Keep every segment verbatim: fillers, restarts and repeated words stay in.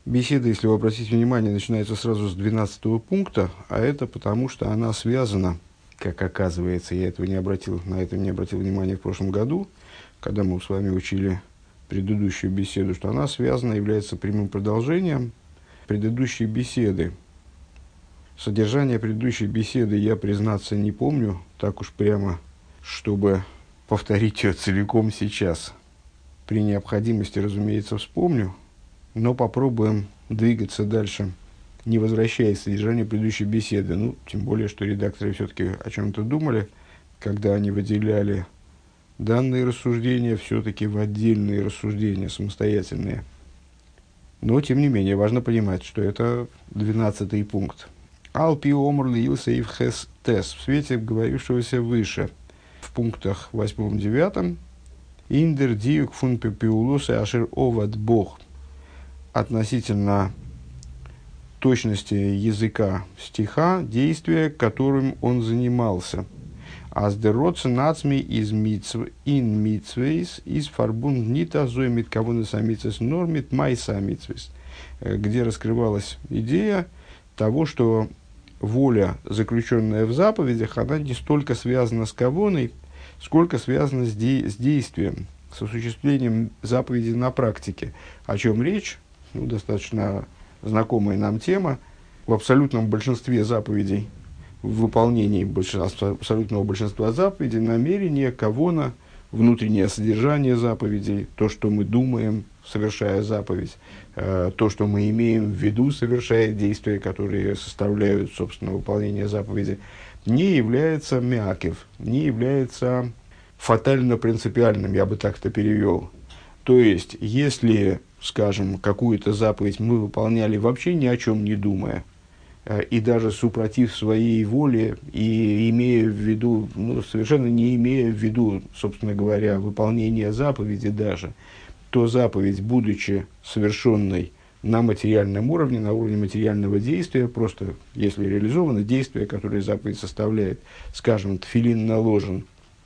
Беседа, если вы обратите внимание, начинается сразу с двенадцатого пункта, а это потому, что она связана, как оказывается, я этого не обратил, на это не обратил внимания в прошлом году, когда мы с вами учили предыдущую беседу, что она связана, является прямым продолжением предыдущей беседы. Содержание предыдущей беседы я, признаться, не помню, так уж прямо, чтобы повторить ее целиком сейчас. При необходимости, разумеется, вспомню, но попробуем двигаться дальше, не возвращаясь к содержанию предыдущей беседы. Ну, тем более, что редакторы все-таки о чем-то думали, когда они выделяли данные рассуждения все-таки в отдельные рассуждения, самостоятельные. Но, тем не менее, важно понимать, что это двенадцатый пункт. Алпи омр лиилсейв хэс тес, в свете говорившегося выше, в пунктах восьмом-девятом, индер диюк фун пепиулусы ашер овад бог, относительно точности языка стиха, действия, которым он занимался. Аздеротся нацми из ин митсвейс из фарбунд нита зоемит кавуна самицес нормит май самицвейс, где раскрывалась идея того, что воля, заключенная в заповедях, она не столько связана с кавуной, сколько связана с, де- с действием, с осуществлением заповедей на практике. О чем речь? Ну, достаточно знакомая нам тема. В абсолютном большинстве заповедей, в выполнении большинства, абсолютного большинства заповедей, намерение, кавона, внутреннее содержание заповедей, то, что мы думаем, совершая заповедь, э, то, что мы имеем в виду, совершая действия, которые составляют, собственно, выполнение заповеди, не является мякев, не является фатально-принципиальным, я бы так это перевел. То есть, если, скажем, какую-то заповедь мы выполняли вообще ни о чем не думая, и даже супротив своей воле, и имея в виду, ну, совершенно не имея в виду, собственно говоря, выполнение заповеди даже, то заповедь, будучи совершенной на материальном уровне, на уровне материального действия, просто если реализовано действие, которое заповедь составляет, скажем, тфилин наложен,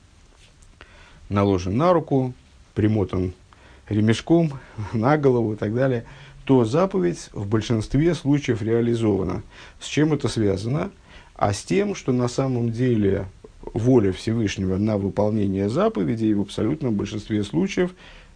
наложен на руку, примотан ремешком на голову и так далее, то заповедь в большинстве случаев реализована. С чем это связано? А с тем, что на самом деле воля Всевышнего на выполнение заповедей в абсолютном большинстве случаев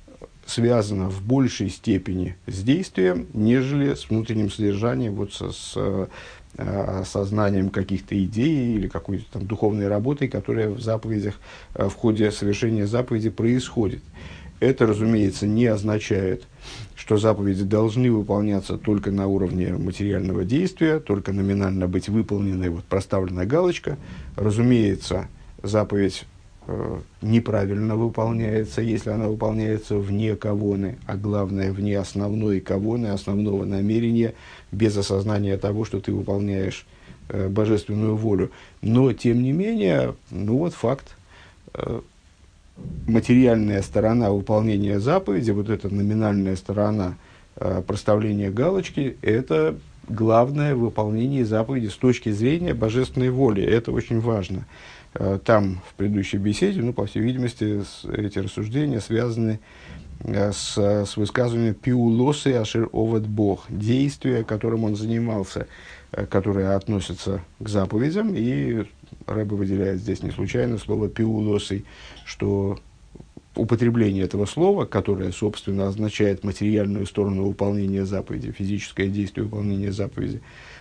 связана в большей степени с действием, нежели с внутренним содержанием, вот со, с э, сознанием каких-то идей или какой-то там духовной работой, которая в заповедях, э, в ходе совершения заповеди происходит. Это, разумеется, не означает, что заповеди должны выполняться только на уровне материального действия, только номинально быть выполнены, вот проставлена галочка. Разумеется, заповедь э, неправильно выполняется, если она выполняется вне кавоны, а главное, вне основной кавоны, основного намерения, без осознания того, что ты выполняешь э, божественную волю. Но, тем не менее, ну вот факт, э, материальная сторона выполнения заповеди, вот эта номинальная сторона э, проставления галочки, это главное выполнение заповеди с точки зрения божественной воли. Это очень важно. Э, там, в предыдущей беседе, ну, по всей видимости, с, эти рассуждения связаны э, с, с высказыванием «пиулосы ашер овад бог», действия, которым он занимался, э, которые относятся к заповедям, и Рэбе выделяет здесь не случайно слово «пиулосы», что употребление этого слова, которое, собственно, означает материальную сторону выполнения заповеди, физическое действие выполнения заповеди,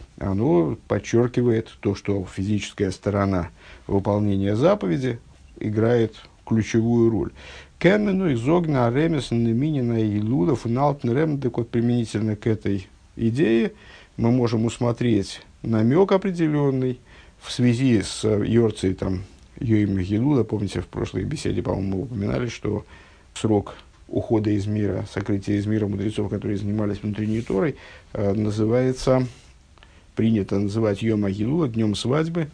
оно подчеркивает то, что физическая сторона выполнения заповеди играет ключевую роль. Кенмену изогна ремес минина и лудов налтнерем, так вот, применительно к этой идее мы можем усмотреть намек определенный в связи с Йорцейтом Йоим Гилула. Помните, в прошлой беседе, по-моему, мы упоминали, что срок ухода из мира, сокрытия из мира мудрецов, которые занимались внутренней Торой, э, называется, принято называть Йома Гилула, днем свадьбы.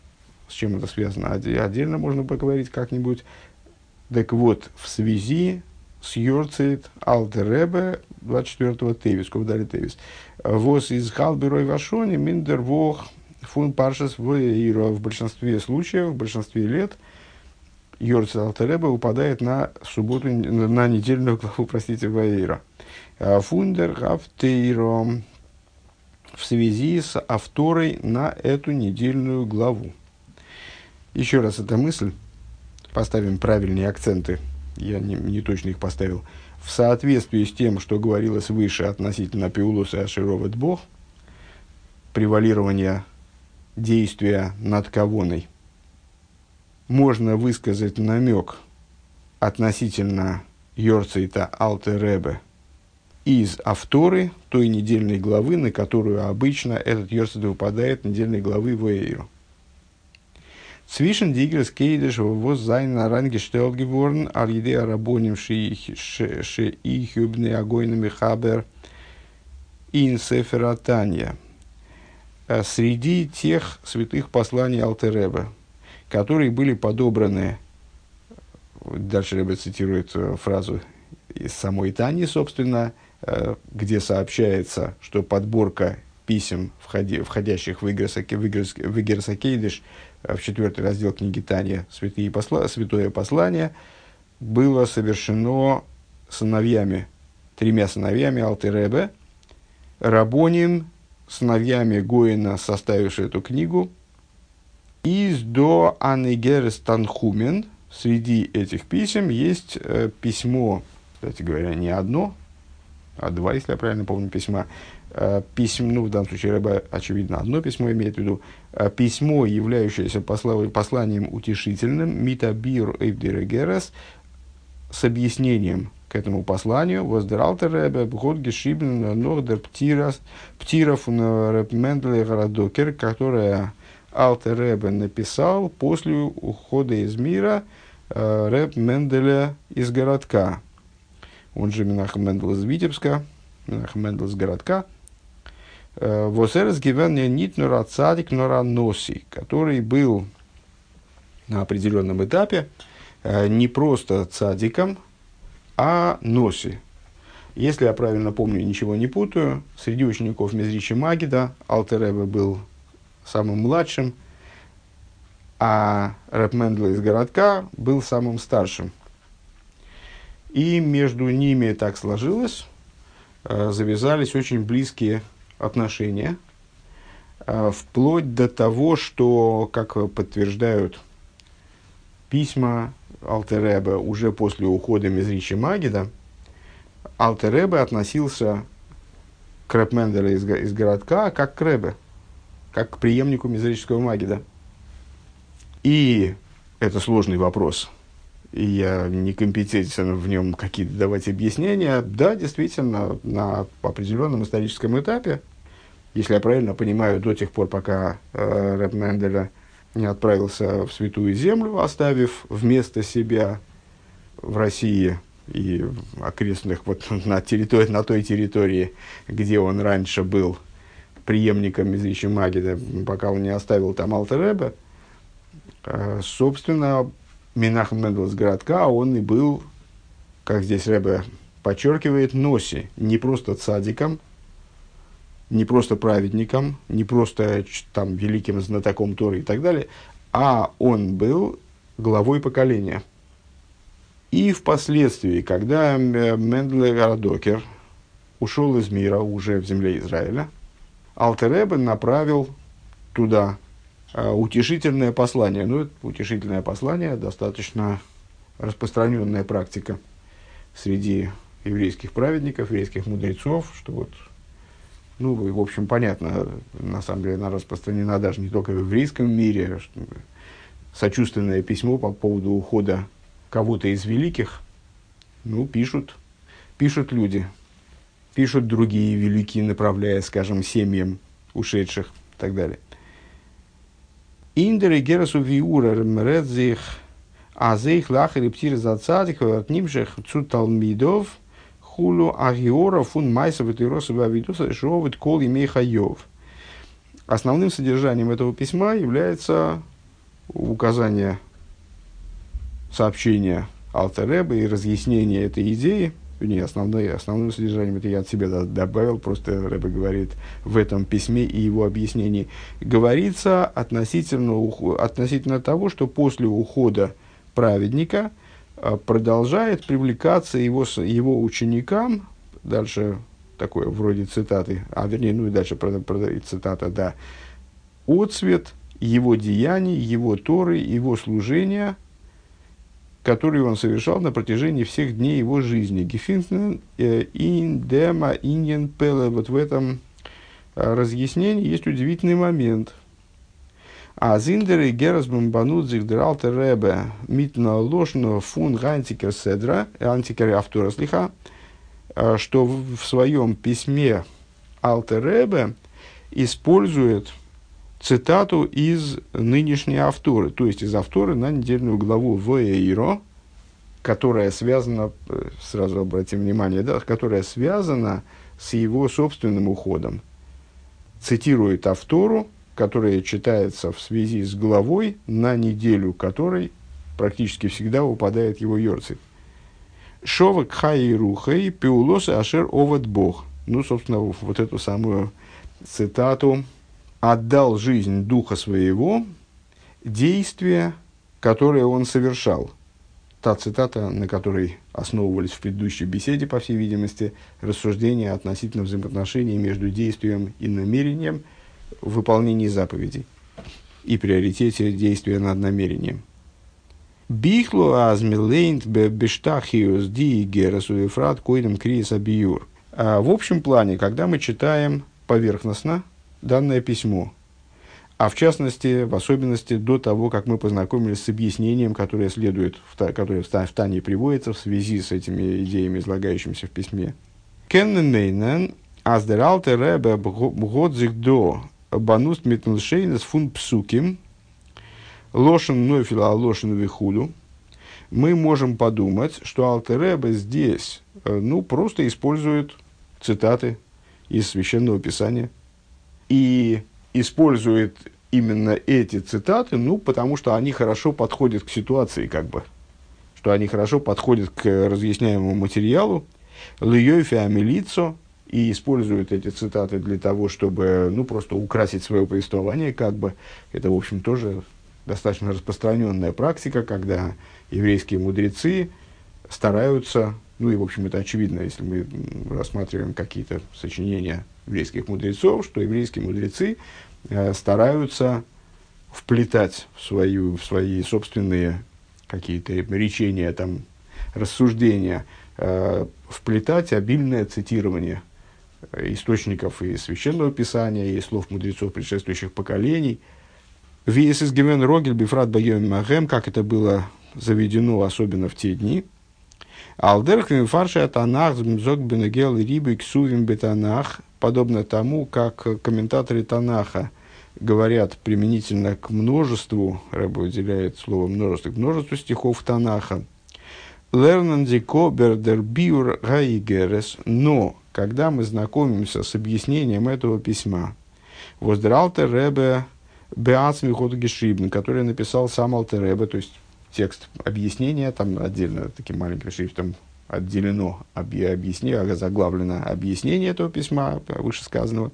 С чем это связано? Отдельно можно поговорить как-нибудь. Так вот, в связи с Йорцейт Алтер Ребе двадцать четвёртого Тевис, Ковдали Тевис, воз из Халберой Вашони Миндер Вох фун Паршас в большинстве случаев, в большинстве лет Йорцейт Алтер Ребе выпадает на субботу, на недельную главу, простите, Ваэйра. Фундер Гафтейро в связи с авторой на эту недельную главу. Еще раз эта мысль, поставим правильные акценты, я не, не точно их поставил, в соответствии с тем, что говорилось выше относительно Пеулуса Ашировет Бог, превалирования действия над кавоной, можно высказать намек относительно Йорцейта Алтер Ребе из авторы той недельной главы, на которую обычно этот Йорцейт выпадает, недельной главы Ваэйру. Zwischen Digres Кейдеш воз зайн ранgestellt geworden, ал еде арабоним шеихюбне агойнами хабер ин сефер Танья. Среди тех святых посланий Алтер Ребе, которые были подобраны, дальше Ребе цитирует фразу из самой Тани, собственно, где сообщается, что подборка писем, входи, входящих в Игерес Кейдеш, в четвертый раздел книги Таня, святые посла, святое послание, было совершено сыновьями, тремя сыновьями Алтер Ребе, Рабоним, сыновьями Гоина, составившие эту книгу, из до Анегерес Танхумен. Среди этих писем есть э, письмо, кстати говоря, не одно, а два, если я правильно помню, письма. Э, письмо, ну, в данном случае, Ребе, очевидно, одно письмо имеет в виду. Э, письмо, являющееся посла, посланием утешительным, Митабир Эйвдерегерес, с объяснением к этому посланию, Воздералтер Ребе, Бхот Гешибн, Нордер Птиров, Птиров, Реб Менделе Городокер, которая Алтер Ребе написал после ухода из мира э, Реб Менделя из городка. Он же Менахем Мендел из Витебска, Менахем Мендел из городка. Восерес гивен нит нора цадик нора носи, который был на определенном этапе э, не просто цадиком, а носи. Если я правильно помню, ничего не путаю, среди учеников Мезричи Магида Алтер Ребе был самым младшим, а Реб Мендел из городка был самым старшим. И между ними так сложилось, э, завязались очень близкие отношения, э, вплоть до того, что, как подтверждают письма Алтер Ребе, уже после ухода Мезричи Магида, Алтер Ребе относился к Реб Менделю из, из городка как к Ребе, как к преемнику Мезрического Магида. И это сложный вопрос, и я некомпетентен в нем какие-то давать объяснения. Да, действительно, на определенном историческом этапе, если я правильно понимаю, до тех пор, пока э, Реб Менделя не отправился в Святую Землю, оставив вместо себя в России и окрестных, вот на, территории, на той территории, где он раньше был преемником Мезричи Магида, пока он не оставил там Алтер Ребе, э, собственно, Менахем Мендел из городка, он и был, как здесь Ребе подчеркивает, носи, не просто цадиком, не просто праведником, не просто там великим знатоком Торы и так далее, а он был главой поколения. И впоследствии, когда Мендель Городокер ушел из мира уже в земле Израиля, Алтер Ребе направил туда э, утешительное послание. Ну, это утешительное послание, достаточно распространенная практика среди еврейских праведников, еврейских мудрецов, что вот, ну, в общем, понятно, на самом деле она распространена даже не только в еврейском мире, что, сочувственное письмо по поводу ухода кого-то из великих, ну, пишут, пишут люди. Пишут другие великие, направляя, скажем, семьям ушедших и так далее. Индер и герасу виура ремредзих азеих лахари птир зацадик ватнимших цуталмидов хулу агиора фун майсов и тиросова видуса шовит кол имей хайов. Основным содержанием этого письма является указание сообщения Алтер Ребе и разъяснение этой идеи. Не, основное, основным содержанием, это я от себя добавил, просто Ребе говорит в этом письме и его объяснении, говорится относительно, относительно того, что после ухода праведника продолжает привлекаться его, его ученикам дальше такое вроде цитаты, а вернее, ну и дальше про, про, цитата, да, отцвет его деяний, его Торы, его служения, которые он совершал на протяжении всех дней его жизни. Гефинтен индема иньен пеле. Вот в этом разъяснении есть удивительный момент. А зиндеры герасбам банут зихдералте ребе митна ложно фун антикер седра, антикер автора слиха, что в, в своем письме Алтер Ребе использует цитату из нынешней авторы, то есть из авторы на недельную главу Воэйро, которая связана, сразу обратим внимание, да, которая связана с его собственным уходом. Цитирует автору, которая читается в связи с главой, на неделю которой практически всегда выпадает его йорцит. Шовак хай рухай пиулосы ашер оват бог. Ну, собственно, вот эту самую цитату: «Отдал жизнь духа своего, действия, которые он совершал». Та цитата, на которой основывались в предыдущей беседе, по всей видимости, рассуждения относительно взаимоотношений между действием и намерением в выполнении заповедей и приоритете действия над намерением. Бихло азмилейнт бештахиус ди герасу ефрат койдем криеса биюр. В общем плане, когда мы читаем поверхностно данное письмо, а в частности, в особенности до того, как мы познакомились с объяснением, которое следует, которое в Тане приводится в связи с этими идеями, излагающимися в письме. Кенненмейнен аздералте ребе бгодзих до бануст митнлшейнес фун псуким лошен нофила лошен вихуду. Мы можем подумать, что Алтер Ребе здесь ну, просто использует цитаты из Священного Писания. И использует именно эти цитаты, ну, потому что они хорошо подходят к ситуации, как бы. Что они хорошо подходят к разъясняемому материалу. Льёйфе амилицо. И используют эти цитаты для того, чтобы, ну, просто украсить свое повествование, как бы. Это, в общем, тоже достаточно распространенная практика, когда еврейские мудрецы стараются, ну, и, в общем, это очевидно, если мы рассматриваем какие-то сочинения еврейских мудрецов, что еврейские мудрецы э, стараются вплетать в, свою, в свои собственные какие-то речения, там, рассуждения, э, вплетать обильное цитирование источников и Священного Писания, и слов мудрецов предшествующих поколений. «Виес из гемен рогель бифрат багем махем», как это было заведено, особенно в те дни. «Алдерхвим фарша танах змзок бенегел рибы ксувим бетанах», подобно тому, как комментаторы Танаха говорят применительно к множеству, Рэбе выделяет слово множество, к множеству стихов Танаха. «Лернандико бердербиур гаигерес», но когда мы знакомимся с объяснением этого письма, «Воздралтер Ребе беацми ходу гешрибн», который написал сам Алтер Ребе, то есть текст объяснения, там отдельно таким маленьким шрифтом отделено объяснение, заглавлено объяснение этого письма, вышесказанного.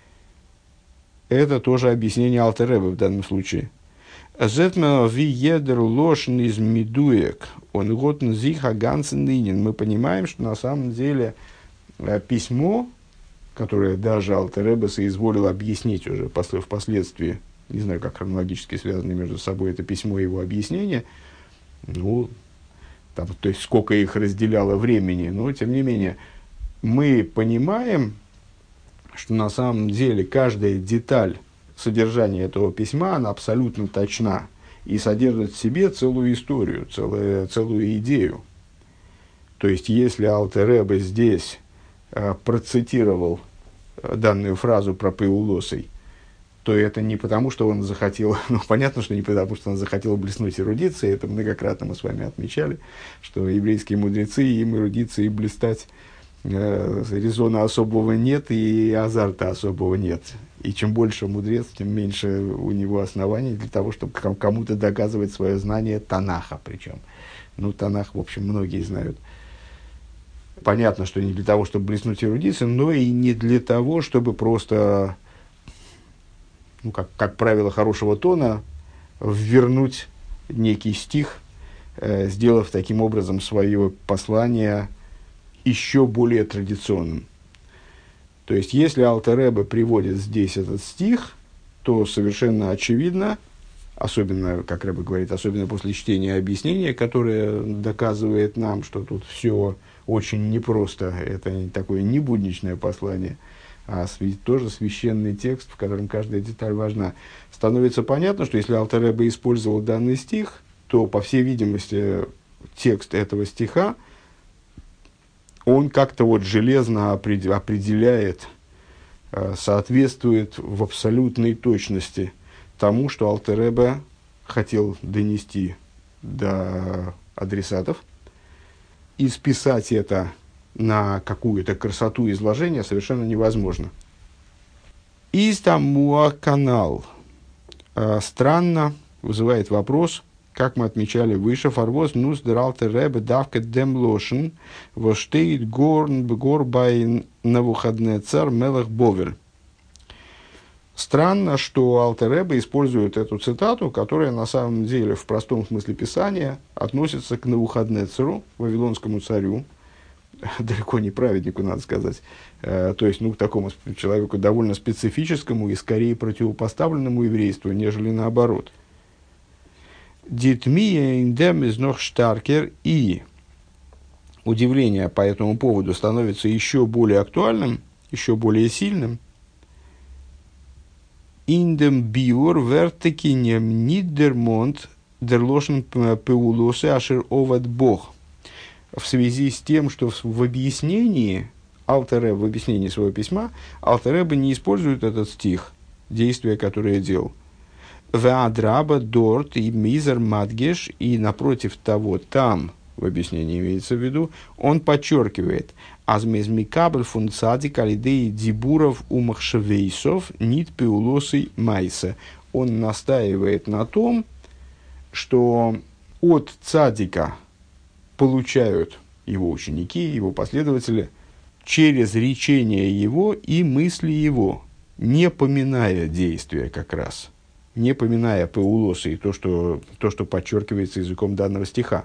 Это тоже объяснение Алтер Ребе в данном случае. «Зетма ви едер лошн из медуек, он готн зиха гансен нынен». Мы понимаем, что на самом деле письмо, которое даже Алтер Ребе соизволил объяснить уже впоследствии, не знаю, как хронологически связаны между собой это письмо и его объяснение, ну, там, то есть сколько их разделяло времени, но тем не менее мы понимаем, что на самом деле каждая деталь содержания этого письма, она абсолютно точна и содержит в себе целую историю, целую, целую идею. То есть если Алтер Ребе здесь э, процитировал данную фразу про Пеулосой, то это не потому, что он захотел, ну, понятно, что не потому, что он захотел блеснуть эрудицией, это многократно мы с вами отмечали, что еврейские мудрецы, им эрудиции и блистать э, резона особого нет, и азарта особого нет. И чем больше мудрец, тем меньше у него оснований для того, чтобы кому-то доказывать свое знание Танаха, причем. Ну, Танах, в общем, многие знают. Понятно, что не для того, чтобы блеснуть эрудицией, но и не для того, чтобы просто... ну, как, как правило, хорошего тона, ввернуть некий стих, э, сделав таким образом свое послание еще более традиционным. То есть, если Алтер Ребе приводит здесь этот стих, то совершенно очевидно, особенно, как Ребе говорит, особенно после чтения объяснения, которое доказывает нам, что тут все очень непросто, это не такое не будничное послание, а сви- тоже священный текст, в котором каждая деталь важна, становится понятно, что если Алтер Ребе использовал данный стих, то, по всей видимости, текст этого стиха, он как-то вот железно определяет, соответствует в абсолютной точности тому, что Алтер Ребе хотел донести до адресатов. И списать это на какую-то красоту изложения совершенно невозможно. Истамуа канал. Странно, вызывает вопрос, как мы отмечали выше, фарвоз нус дер Алтер Ребе давка дем лошен, во штейт горн бгор бай Навуходнецар мелех Бовель. Странно, что Алтер Ребе использует эту цитату, которая на самом деле в простом смысле писания относится к Навуходнецару, вавилонскому царю, далеко не праведнику, надо сказать, э, то есть ну, к такому человеку довольно специфическому и скорее противопоставленному еврейству, нежели наоборот. Дитмия индем из нох штаркер, и удивление по этому поводу становится еще более актуальным, еще более сильным. Индем биур вертекинем нидермонт дерлошен пеулосы ашер оват бог. В связи с тем, что в объяснении Алтер Ребе, в объяснении своего письма, Алтер Ребе не использует этот стих, действие, которое делал. Веадраба дорт и мизер мадгеш, и напротив того, там, в объяснении имеется в виду, он подчеркивает, азмезмикабель фун цадик алидеи дибуров умахшевейсов нит пеулосой майса. Он настаивает на том, что от цадика получают его ученики, его последователи, через речение его и мысли его, не поминая действия как раз, не поминая пеулосы и то, что, то, что подчеркивается языком данного стиха.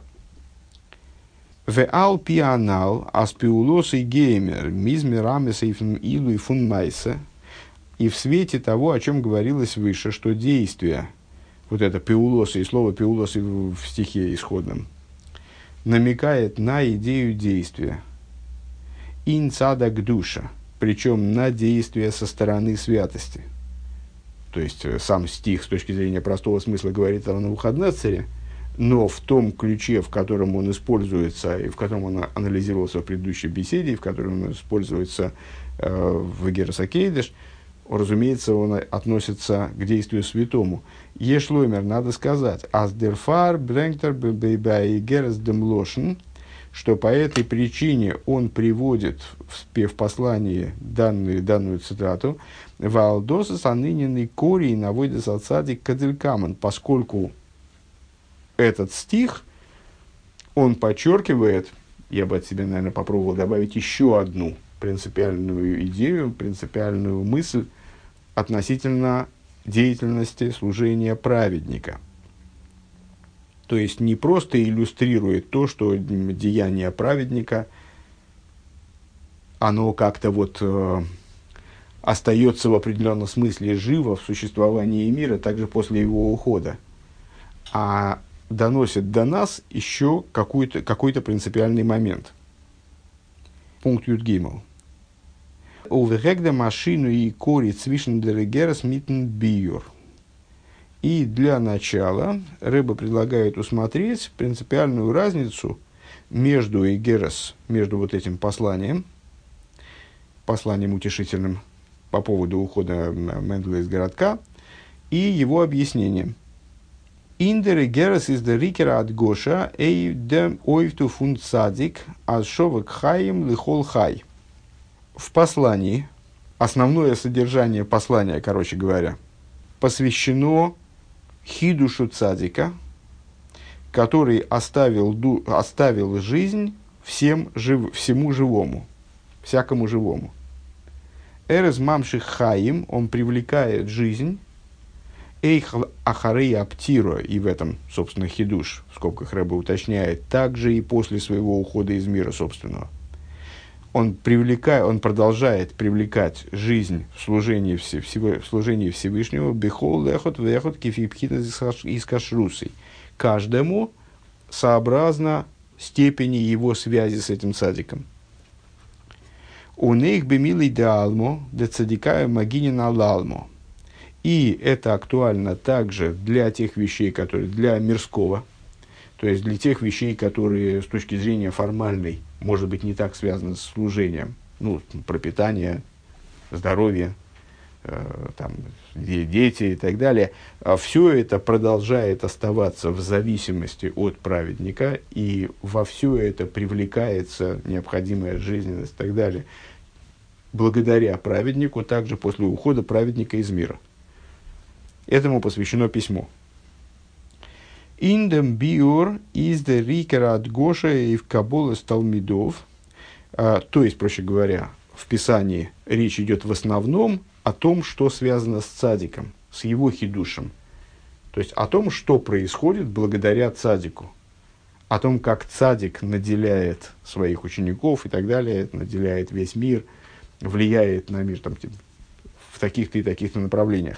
Веал пианал аспиулосы геймер мизмерами сейфн илу и фун майса. И в свете того, о чем говорилось выше, что действия, вот это пеулосы и слово пеулосы в стихе исходном, намекает на идею действия. Инцадак душа, причем на действие со стороны святости. То есть, сам стих с точки зрения простого смысла говорит о Навуходнецаре, но в том ключе, в котором он используется, и в котором он анализировался в предыдущей беседе, и в котором он используется э, в Герас Акейдеш, разумеется, он относится к действию святому. Ешлоймер, надо сказать, «Аздерфар брэнгтер бэйбэй герас демлошен», что по этой причине он приводит в, в послании данную, данную цитату «Ваалдосас аныненный корей наводис алцадик кадылькаман», поскольку этот стих, он подчеркивает, я бы от себя, наверное, попробовал добавить еще одну принципиальную идею, принципиальную мысль относительно деятельности служения праведника. То есть, не просто иллюстрирует то, что деяние праведника, оно как-то вот э, остается в определенном смысле живо в существовании мира, также после его ухода, а доносит до нас еще какой-то, какой-то принципиальный момент. Пункт Юдгимл. Увегда машину и кори цвишен дерегерас митн биюр. И для начала Ребе предлагает усмотреть принципиальную разницу между эгерас, между вот этим посланием, посланием утешительным по поводу ухода Менделя из городка, и его объяснением. Индер эгерас из дерикера от Гоша эй дем ойвту фун цадик аз шовек хаим лихол хай. В послании, основное содержание послания, короче говоря, посвящено хидушу цадика, который оставил, ду, оставил жизнь всем, жив, всему живому, всякому живому. Эрез мамших хаим, он привлекает жизнь, эйх ахарей аптиро, и в этом, собственно, хидуш, в скобках Ребе уточняет, также и после своего ухода из мира собственного. он, привлекает, он продолжает привлекать жизнь в служении, все, всего, в служении Всевышнего, бехол лехот вехот кифипхина из кашрусой, каждому сообразно степени его связи с этим цадиком. У них бемилый де алмо, де цадикая магинина лалмо. И это актуально также для тех вещей, которые для мирского, то есть для тех вещей, которые с точки зрения формальной, может быть, не так связаны с служением, ну, пропитание, здоровье, э, там, дети и так далее. А все это продолжает оставаться в зависимости от праведника, и во все это привлекается необходимая жизненность и так далее, благодаря праведнику, также после ухода праведника из мира. Этому посвящено письмо. Индем биур из де рикера от Гоша и в Кабола Талмидов. То есть, проще говоря, в Писании речь идет в основном о том, что связано с цадиком, с его хидушем. То есть, о том, что происходит благодаря цадику. О том, как цадик наделяет своих учеников и так далее, наделяет весь мир, влияет на мир там, в таких-то и таких-то направлениях.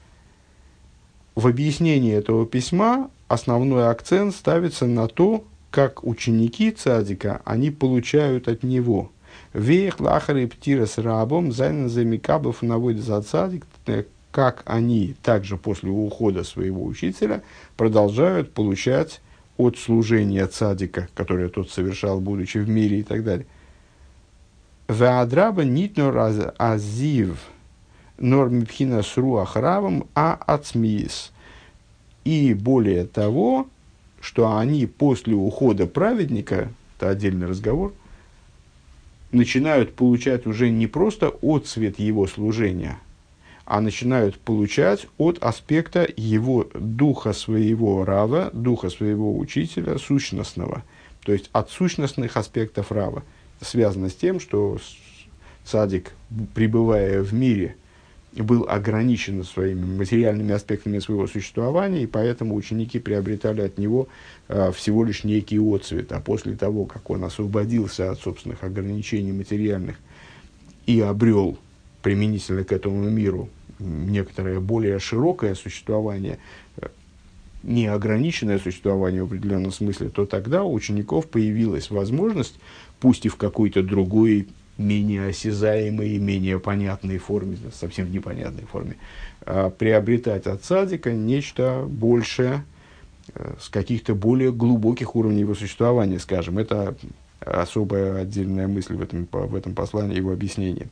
В объяснении этого письма основной акцент ставится на то, как ученики цадика, они получают от него. Вех лахары птирас рабом зайнен замикабов наводит за цадик, как они также после ухода своего учителя продолжают получать от служения цадика, которое тот совершал, будучи в мире и так далее. Веадраба нитнор азив нормипхина с руахравом а ацмиис. И более того, что они после ухода праведника, это отдельный разговор, начинают получать уже не просто отцвет его служения, а начинают получать от аспекта его духа своего рава, духа своего учителя, сущностного, то есть от сущностных аспектов рава. Это связано с тем, что цадик, пребывая в мире, был ограничен своими материальными аспектами своего существования, и поэтому ученики приобретали от него э, всего лишь некий отцвет. А после того, как он освободился от собственных ограничений материальных и обрел применительно к этому миру некоторое более широкое существование, э, неограниченное существование в определенном смысле, то тогда у учеников появилась возможность, пусть и в какой-то другой, менее осязаемой, менее понятной форме, совсем в непонятной форме, э, приобретать от цадика нечто большее, э, с каких-то более глубоких уровней его существования, скажем. Это особая отдельная мысль в этом, в этом послании, его объяснение.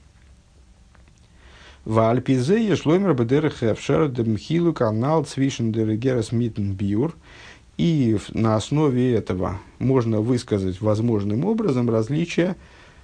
В Альпизе шлоймер бедерах эфшер демхилу канал цвишен дерегерас митн биур. И на основе этого можно высказать возможным образом различия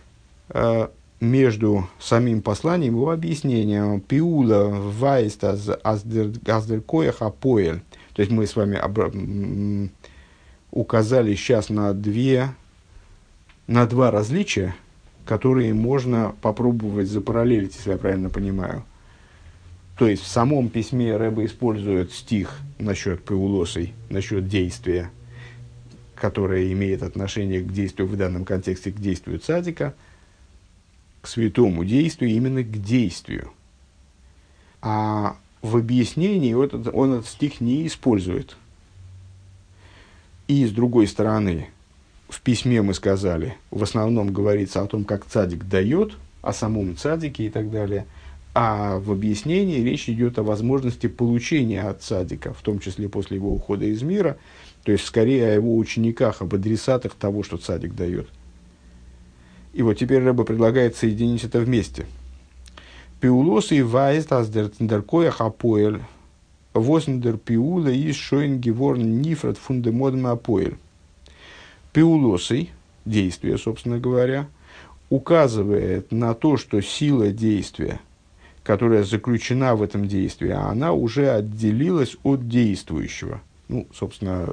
между самим посланием и его объяснением. Пиула вайст аздеркоях апоэль. То есть мы с вами обра- указали сейчас на, две, на два различия, которые можно попробовать запараллелить, если я правильно понимаю. То есть в самом письме Рэбе использует стих насчет пиулосой, насчет действия, которое имеет отношение к действию, в данном контексте к действию цадика, к святому действию, именно к действию. А в объяснении он этот, он этот стих не использует. И с другой стороны, в письме мы сказали, в основном говорится о том, как цадик дает, о самом цадике и так далее. А в объяснении речь идет о возможности получения от цадика, в том числе после его ухода из мира, то есть скорее о его учениках, об адресатах того, что цадик дает. И вот теперь Рэбе предлагает соединить это вместе. Пиулос и вайст аздеркоя хапоэль возндер пиула и шоин геворн нифрат фундемодм апоэль. Пиулосой, действие, собственно говоря, указывает на то, что сила действия, которая заключена в этом действии, она уже отделилась от действующего. Ну, собственно,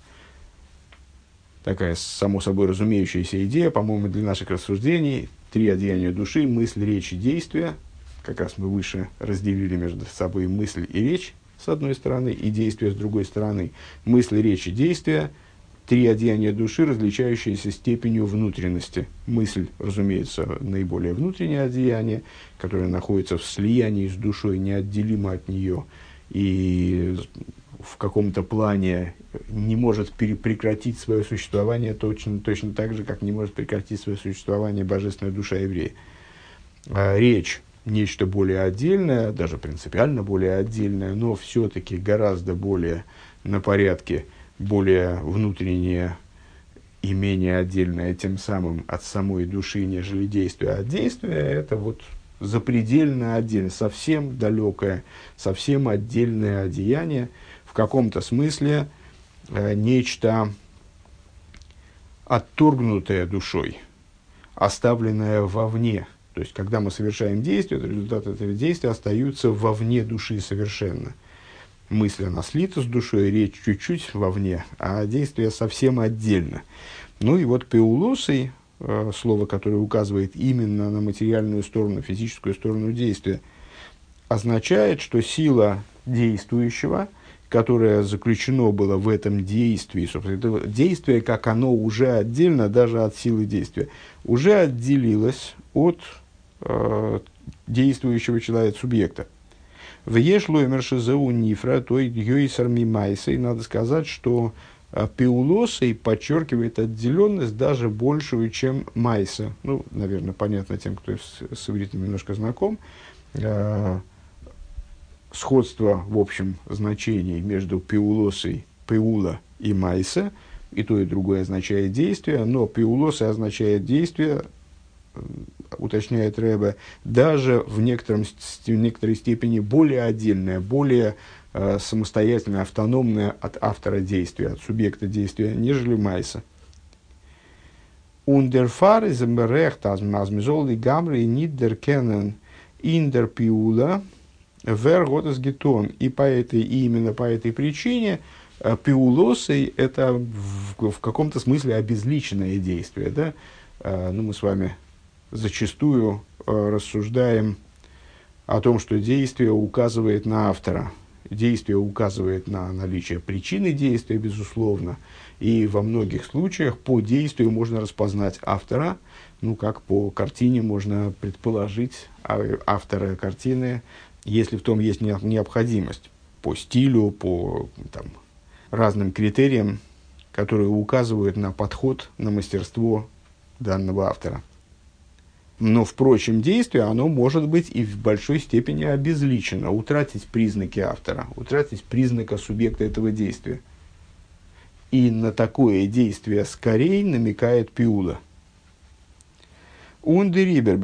такая само собой разумеющаяся идея, по-моему, для наших рассуждений. Три одеяния души: мысль, речь и действие. Как раз мы выше разделили между собой мысль и речь с одной стороны, и действие с другой стороны. Мысль, речь и действие три одеяния души, различающиеся степенью внутренности. Мысль, разумеется, наиболее внутреннее одеяние, которое находится в слиянии с душой, неотделимо от нее, и в каком-то плане не может пере- прекратить свое существование точно, точно так же, как не может прекратить свое существование божественная душа еврея. А речь нечто более отдельное, даже принципиально более отдельное, но все-таки гораздо более на порядке, более внутреннее и менее отдельное тем самым от самой души, нежели действие. А действие – это вот запредельно отдельное, совсем далекое, совсем отдельное одеяние, в каком-то смысле э, нечто отторгнутое душой, оставленное вовне. То есть, когда мы совершаем действие, то результаты этого действия остаются вовне души совершенно. Мысль, она слита с душой, речь чуть-чуть вовне, а действие совсем отдельно. Ну и вот пеулосой, э, слово, которое указывает именно на материальную сторону, физическую сторону действия, означает, что сила действующего, которое заключено было в этом действии, собственно, это действие, как оно уже отдельно, даже от силы действия, уже отделилось от э, действующего человека, субъекта. В ешлоймершизеу нифра, то йойсар мимайсой, надо сказать, что э, пеулосой подчеркивает отделенность даже большую, чем майса. Ну, наверное, понятно тем, кто с, с ивритом немножко знаком. Э, сходство в общем значении между пеулосой, пеула и майса, и то, и другое означает действие, но пеулоса означает действие, уточняет Ребе, даже в, некотором, в некоторой степени более отдельное, более э, самостоятельное, автономное от автора действия, от субъекта действия, нежели майса. Ундерфар из мрехт азмизолы гамры нидер кеннен индер пиула верготес гетон. И по этой, и именно по этой причине пиулосой это в, в каком-то смысле обезличенное действие. Да? А, ну, мы с вами зачастую а, рассуждаем о том, что действие указывает на автора. Действие указывает на наличие причины действия, безусловно. И во многих случаях по действию можно распознать автора. Ну, как по картине можно предположить автора картины, если в том есть необходимость, по стилю, по там, разным критериям, которые указывают на подход, на мастерство данного автора. Но, впрочем, действие, оно может быть и в большой степени обезличено, утратить признаки автора, утратить признака субъекта этого действия. И на такое действие скорее намекает пиула. И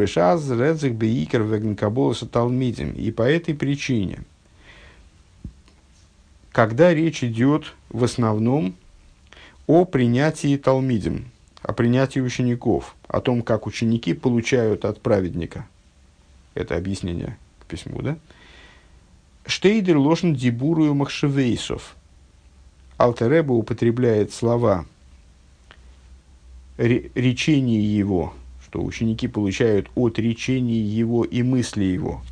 по этой причине, когда речь идет в основном о принятии талмидим, о принятии учеников, о том, как ученики получают от праведника, это объяснение к письму, да? Штейдер лошен дибурую махшевейсов. Алтер Ребе употребляет слова речения его, что ученики получают от речения его и мысли его.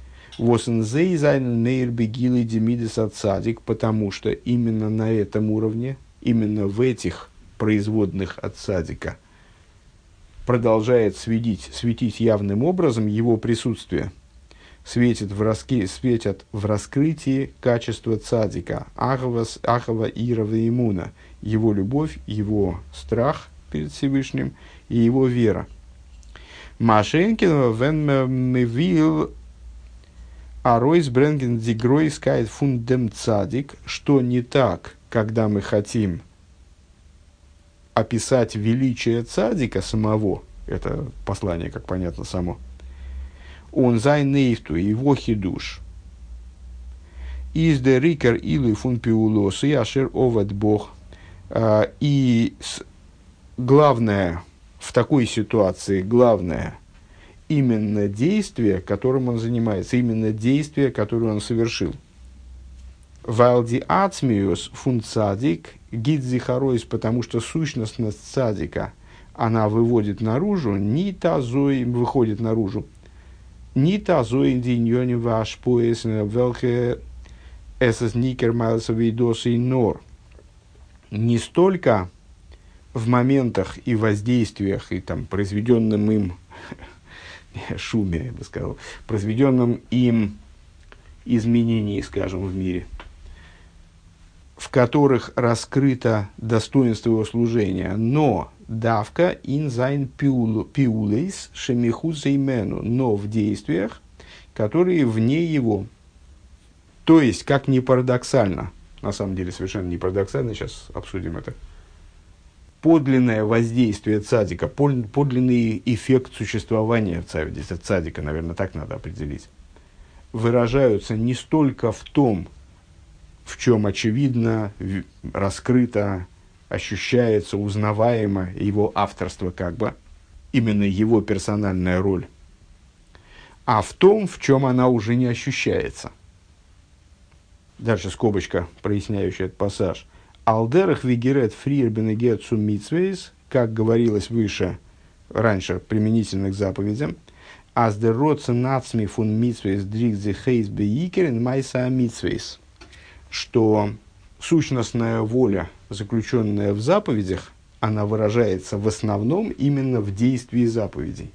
Потому что именно на этом уровне, именно в этих производных от цадика продолжает светить, светить явным образом его присутствие, светит в раски, светят в раскрытии качества цадика, ахава, ахава ирова имуна, его любовь, его страх перед Всевышним и его вера. Машенкин вен мевил аройс бренген дигрой скайт фундем цадик, что не так, когда мы хотим описать величие цадика самого, это послание, как понятно, само, он зай нейфту, его хидуш, из де рикер илы фун пиулос и ашер оват бог, и главное, в такой ситуации, главное, именно действие, которым он занимается, именно действие, которое он совершил. Валди ацмиус фун цадик гидзи харойс, потому что сущностность цадика, она выводит наружу, ни тазой выходит наружу, ни тазой диньони ваш пояс велхе эсэс никер майлсовый досы нор. Не столько в моментах и воздействиях, и там, произведенном им шуме, я бы сказал, произведенном им изменении, скажем, в мире, в которых раскрыто достоинство его служения, но давка ин зайн пиулейс шемиху зеймену, но в действиях, которые вне его. То есть, как ни парадоксально, на самом деле совершенно не парадоксально, сейчас обсудим это, подлинное воздействие цадика, подлинный эффект существования цадика, наверное, так надо определить, выражаются не столько в том, в чем очевидно, раскрыто, ощущается, узнаваемо его авторство, как бы, именно его персональная роль, а в том, в чем она уже не ощущается. Дальше скобочка, проясняющая этот пассаж. «Алдерах вигерет фриер бенегет сум митцвейс», как говорилось выше, раньше, применительно к заповедям, «Аз дер роцен нацми фун митцвейс дрик зе хейс беикерен майса митцвейс», что сущностная воля, заключенная в заповедях, она выражается в основном именно в действии заповедей.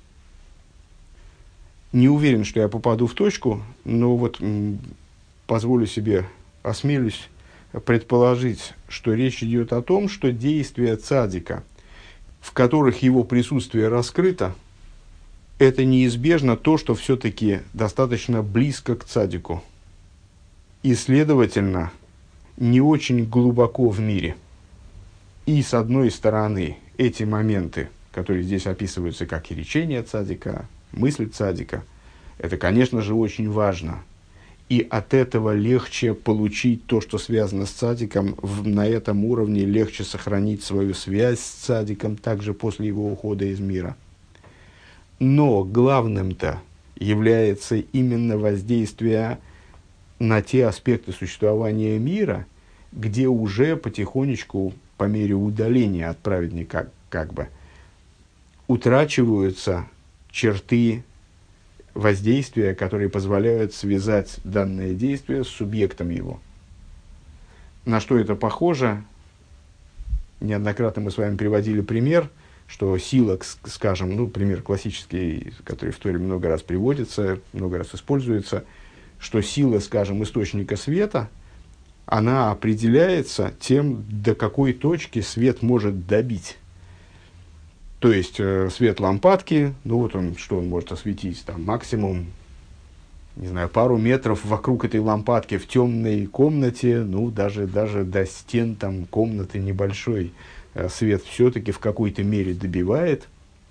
Не уверен, что я попаду в точку, но вот м, позволю себе, осмелюсь предположить, что речь идет о том, что действия цадика, в которых его присутствие раскрыто, это неизбежно то, что все-таки достаточно близко к цадику. И, следовательно, не очень глубоко в мире. И, с одной стороны, эти моменты, которые здесь описываются как и речение цадика, мысль цадика, это, конечно же, очень важно. И от этого легче получить то, что связано с цадиком, в, на этом уровне легче сохранить свою связь с цадиком, также после его ухода из мира. Но главным-то является именно воздействие на те аспекты существования мира, где уже потихонечку, по мере удаления от праведника, как, как бы, утрачиваются черты воздействия, которые позволяют связать данное действие с субъектом его. На что это похоже? Неоднократно мы с вами приводили пример, что сила, скажем, ну, пример классический, который в Торе много раз приводится, много раз используется, что сила, скажем, источника света, она определяется тем, до какой точки свет может добить. То есть, э, свет лампадки, ну вот он, что он может осветить, там, максимум, не знаю, пару метров вокруг этой лампадки в темной комнате, ну, даже, даже до стен там, комнаты небольшой, э, свет все-таки в какой-то мере добивает.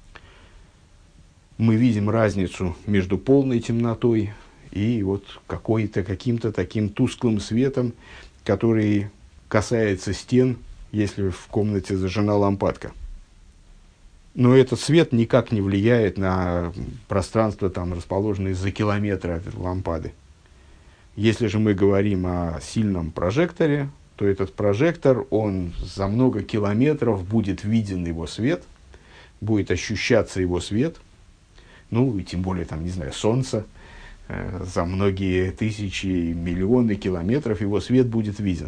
Мы видим разницу между полной темнотой и вот какой-то, каким-то таким тусклым светом, который касается стен, если в комнате зажжена лампадка. Но этот свет никак не влияет на пространство, там, расположенное за километр от этой лампады. Если же мы говорим о сильном прожекторе, то этот прожектор, он за много километров будет виден его свет, будет ощущаться его свет, ну и тем более, там, не знаю, солнце, э, за многие тысячи, миллионы километров его свет будет виден.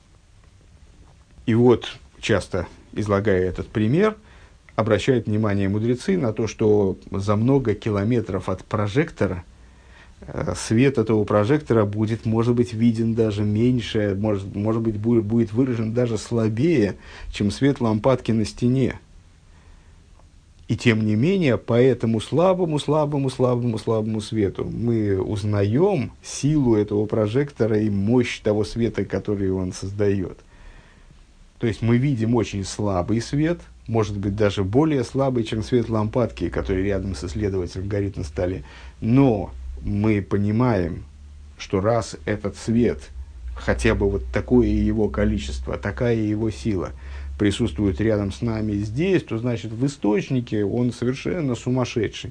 И вот, часто излагая этот пример, обращают внимание мудрецы на то, что за много километров от прожектора э, свет этого прожектора будет, может быть, виден даже меньше, может, может быть, будет, будет выражен даже слабее, чем свет лампадки на стене. И тем не менее, по этому слабому, слабому, слабому, слабому свету мы узнаем силу этого прожектора и мощь того света, который он создает. То есть мы видим очень слабый свет, может быть, даже более слабый, чем свет лампадки, который рядом с исследователем горит на столе. Но мы понимаем, что раз этот свет, хотя бы вот такое его количество, такая его сила, присутствует рядом с нами здесь, то значит в источнике он совершенно сумасшедший.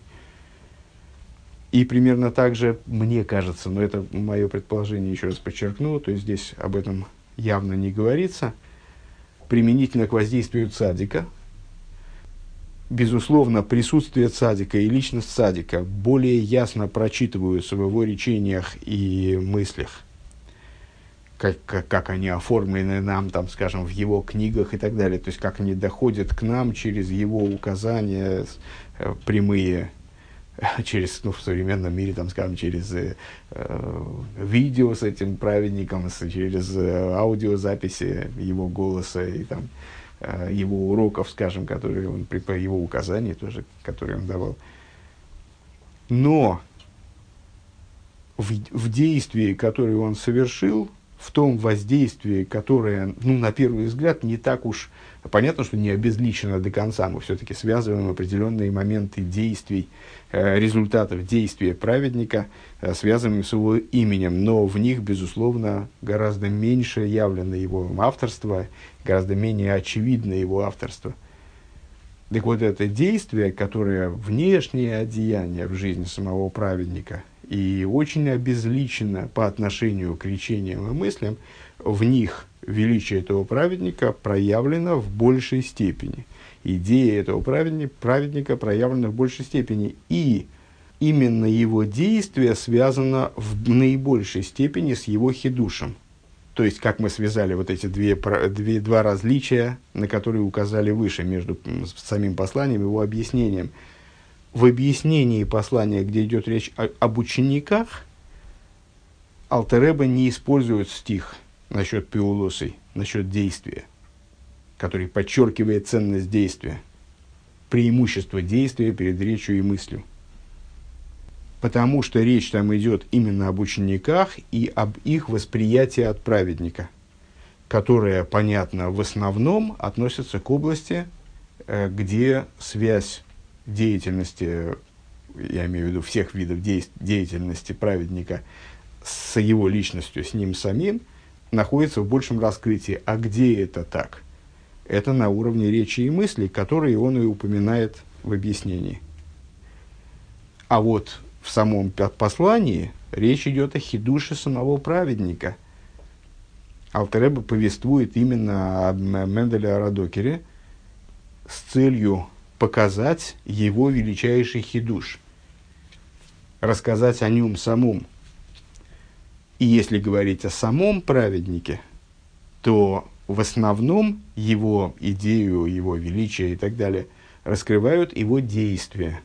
И примерно так же, мне кажется, но это мое предположение, еще раз подчеркну, то есть здесь об этом явно не говорится, применительно к воздействию цадика, безусловно, присутствие цадика и личность цадика более ясно прочитываются в его речениях и мыслях, как, как, как они оформлены нам, там, скажем, в его книгах и так далее, то есть как они доходят к нам через его указания э, прямые, через, ну, в современном мире, там, скажем, через э, видео с этим праведником, с, через э, аудиозаписи его голоса и там, э, его уроков, скажем, которые он, его указаний тоже, которые он давал. Но в, в действии, которое он совершил, в том воздействии, которое, ну, на первый взгляд, не так уж понятно, что не обезличено до конца. Мы все-таки связываем определенные моменты действий, э, результатов действия праведника, э, связываем с его именем, но в них, безусловно, гораздо меньше явлено его авторство, гораздо менее очевидно его авторство. Так вот, это действие, которое внешнее одеяние в жизни самого праведника и очень обезличено по отношению к речениям и мыслям, в них величие этого праведника проявлено в большей степени. Идея этого праведника, праведника проявлена в большей степени. И именно его действие связано в наибольшей степени с его хидушем. То есть, как мы связали вот эти две, две, два различия, на которые указали выше, между самим посланием и его объяснением. В объяснении послания, где идет речь о, об учениках, Алтер Ребе не использует стих насчет пиулосой, насчет действия, который подчеркивает ценность действия, преимущество действия перед речью и мыслью. Потому что речь там идет именно об учениках и об их восприятии от праведника, которое, понятно, в основном относится к области, где связь деятельности, я имею в виду всех видов деятельности праведника с его личностью, с ним самим, находится в большем раскрытии. А где это так? Это на уровне речи и мыслей, которые он и упоминает в объяснении. А вот в самом послании речь идет о хидуше самого праведника. Алтер Ребе повествует именно о Менделе Арадокере с целью показать его величайший хидуш, рассказать о нем самом. И если говорить о самом праведнике, то в основном его идею, его величие и так далее раскрывают его действия.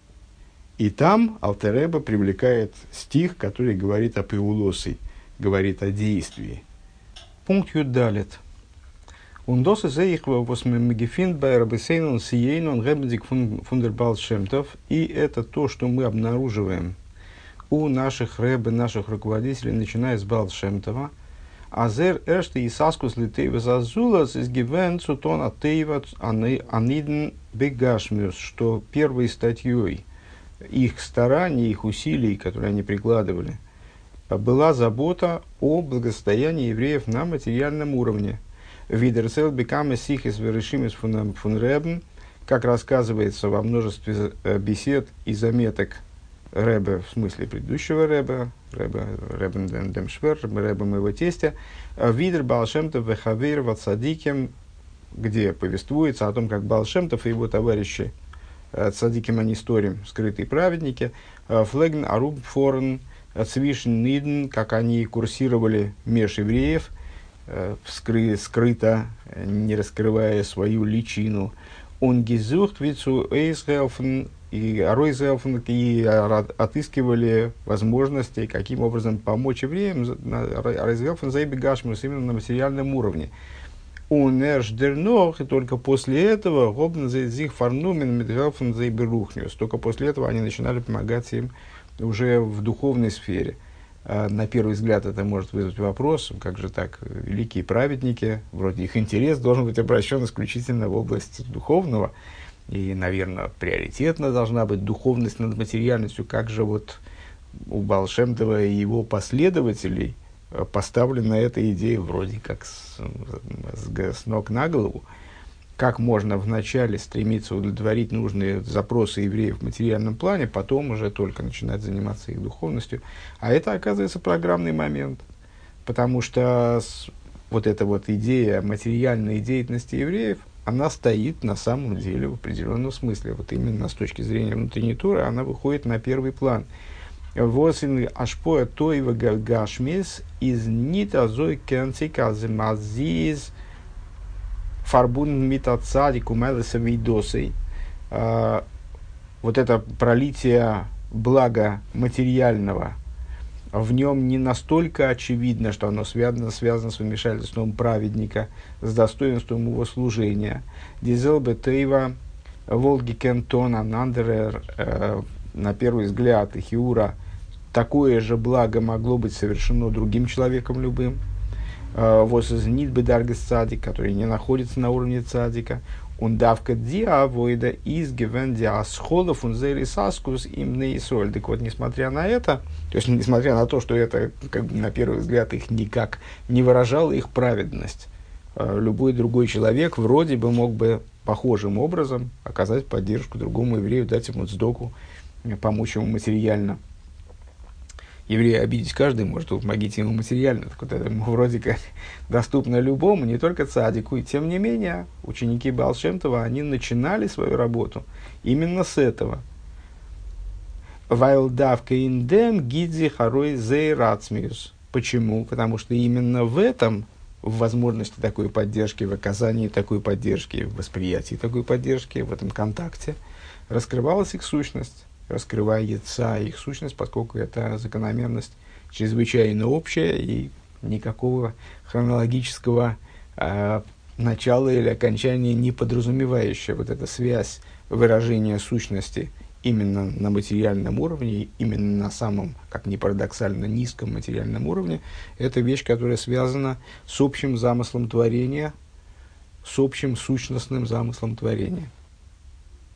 И там Алтер Ребе привлекает стих, который говорит о пиулосе, говорит о действии. Пункт Юдалет. Und das ist ich, was wir gefunden bei Рабби Сейнон Сиейнон Ребедик фундер Баал Шем Тов. И это то, что мы обнаруживаем у наших рэббе, наших руководителей, начиная с Баал Шем Това. Азер эрште и саскус литейва зазулас из гивен цутон атеива аниден бегашмиус, что первой статьей их стараний, их усилий, которые они прикладывали, была забота о благосостоянии евреев на материальном уровне. Видерцел бекаме сихис верешимис фун ребен, как рассказывается во множестве бесед и заметок Ребе, в смысле предыдущего Ребе, Ребе Ребен дем Швер, Ребе моего тестя, Видер Баал Шем Тов вехавейр вацадиким, где повествуется о том, как Баал Шем Тов и его товарищи цадиким анисторим, скрытые праведники, флеген аруб форен цвишен ниден, как они курсировали меж евреев, вскры, скрыто, не раскрывая свою личину. Он гизухт вицу эйсгелфен и аройзгелфен, и отыскивали возможности, каким образом помочь евреям, аройзгелфен заебегашмус, именно на материальном уровне. Он эршдернох, и только после этого гобн зих фарнумен медгелфен заеберухнюс, только после этого они начинали помогать им уже в духовной сфере. На первый взгляд это может вызвать вопрос, как же так, великие праведники, вроде их интерес должен быть обращен исключительно в область духовного, и, наверное, приоритетно должна быть духовность над материальностью, как же вот у Баал Шем Това и его последователей поставлена эта идея вроде как с, с, с ног на голову. Как можно вначале стремиться удовлетворить нужные запросы евреев в материальном плане, потом уже только начинать заниматься их духовностью. А это, оказывается, программный момент. Потому что с, вот эта вот идея материальной деятельности евреев, она стоит на самом деле в определенном смысле. Вот именно с точки зрения внутренней Торы она выходит на первый план. Восин ашпоя тойва гашмис из нитазой кенциказмазиз фарбун митацадику мелесавидосой. Вот это пролитие блага материального, в нем не настолько очевидно, что оно связано, связано с вмешательством праведника, с достоинством его служения. Дизел бетейва волги кентона нандерер, на первый взгляд, Хиура, такое же благо могло быть совершено другим человеком любым. Вос из нитбы даргас цадик, который не находится на уровне цадика. Он давка диавоида из гевендиа сходов он зерисаскус им нейсоль. Так вот, несмотря на это, то есть, несмотря на то, что это, как бы, на первый взгляд, их никак не выражало их праведность, любой другой человек вроде бы мог бы похожим образом оказать поддержку другому еврею, дать ему цдоку, помочь ему материально. Еврея обидеть каждый может, помогите ему материально. Так вот, это вроде как доступно любому, не только цадику. И тем не менее, ученики Баал Шем Това, они начинали свою работу именно с этого. Вайлдавка индем гидзи харой зейрацмиус. Почему? Потому что именно в этом, в возможности такой поддержки, в оказании такой поддержки, в восприятии такой поддержки, в этом контакте, раскрывалась их сущность. Раскрывается их сущность, поскольку это закономерность чрезвычайно общая и никакого хронологического э, начала или окончания не подразумевающая. Вот эта связь выражения сущности именно на материальном уровне, именно на самом, как ни парадоксально, низком материальном уровне, это вещь, которая связана с общим замыслом творения, с общим сущностным замыслом творения.